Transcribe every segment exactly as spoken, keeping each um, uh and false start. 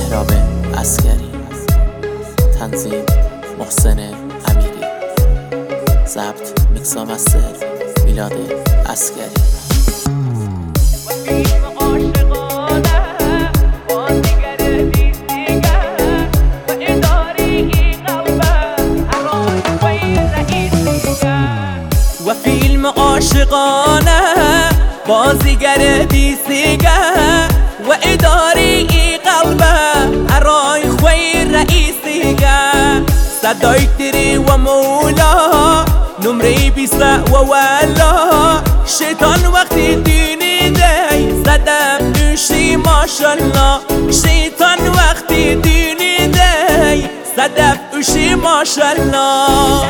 مهراب عسکری، تنظیم محسن امیری، ضبط میکس و مستر میلاد عسکری. و فیلم عاشقانه بازیگر بیسیگه و اداری قلبه ارای خوی رئیسیگه صدای تری و مولا نمره بیسته و ولا شیطان وقتی دینی دی زدم دوشی ماشالله شیطان وقتی دینی دی زدم دوشی ماشالله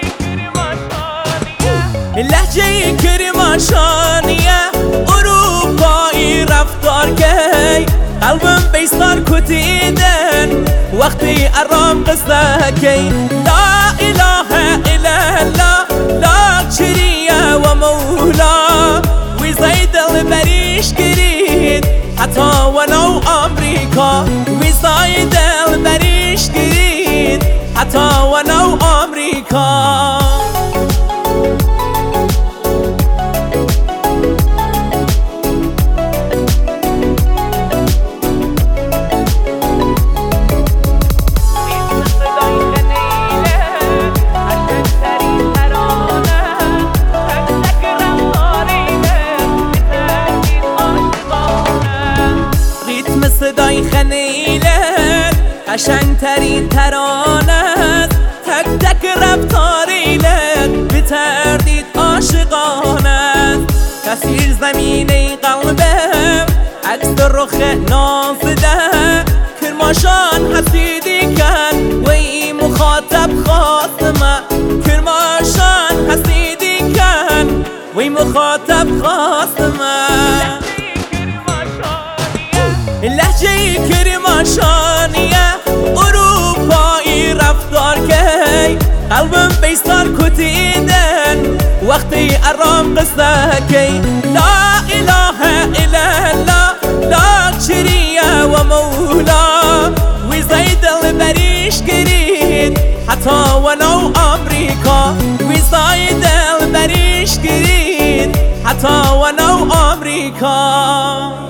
لحجه کرماشانیه اروپایی رفتار کی قلبم بیستار کتیدن وقتی ارام قصه کی لا اله الا الله لا چریه و مولا وی زیدل بریش گرید حتی ولو امریکا وی زیدل بریش گرید حتی ولو امریکا. صدای خنیلت قشنگترین ترانت تک تک رفتاریلت به تردید عاشقانت کثیر زمینه قلبم عکس رخ نازده کرماشان حسیدی کن و ای مخاطب خواستمه کرماشان حسیدی کن و ای مخاطب خواستمه لحجه کرماشانیه اروپایی رفتار کی قلبم بیستار کتیدن وقتی ارام قصه کی لا اله الا الله لا چریه و مولا وی زیدل بریش گرید حتی ولو امریکا وی زیدل بریش گرید حتی ولو امریکا.